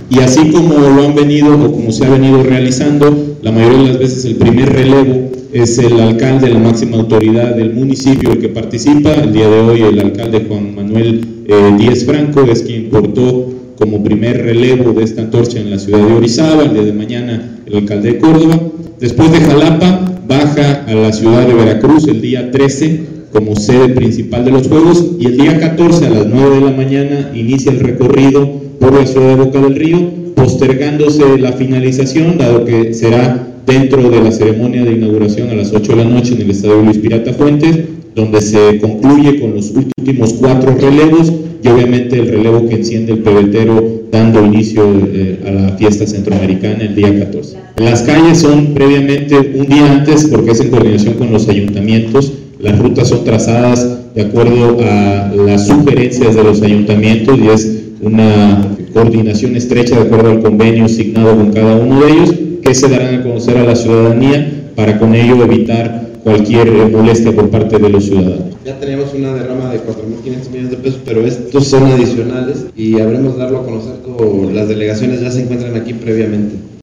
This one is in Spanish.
Y así como lo han venido o como se ha venido realizando, la mayoría de las veces el primer relevo es el alcalde, la máxima autoridad del municipio el que participa. El día de hoy el alcalde Juan Manuel Díez Franco es quien portó como primer relevo de esta antorcha en la ciudad de Orizaba. El día de mañana el alcalde de Córdoba. Después de Jalapa baja a la ciudad de Veracruz el día 13 como sede principal de los Juegos, y el día 14 a las 9 de la mañana inicia el recorrido por la ciudad de Boca del Río, postergándose la finalización, dado que será dentro de la ceremonia de inauguración a las 8 de la noche en el Estadio Luis Pirata Fuentes, donde se concluye con los últimos 4 relevos y obviamente el relevo que enciende el pebetero, dando inicio a la fiesta centroamericana el día 14. Las calles son previamente un día antes, porque es en coordinación con los ayuntamientos. Las rutas son trazadas de acuerdo a las sugerencias de los ayuntamientos y es una coordinación estrecha de acuerdo al convenio asignado con cada uno de ellos, que se darán a conocer a la ciudadanía para con ello evitar cualquier molestia por parte de los ciudadanos. Ya tenemos una derrama de 4.500 millones de pesos, pero estos son adicionales y habremos de darlo a conocer, las delegaciones ya se encuentran aquí previamente.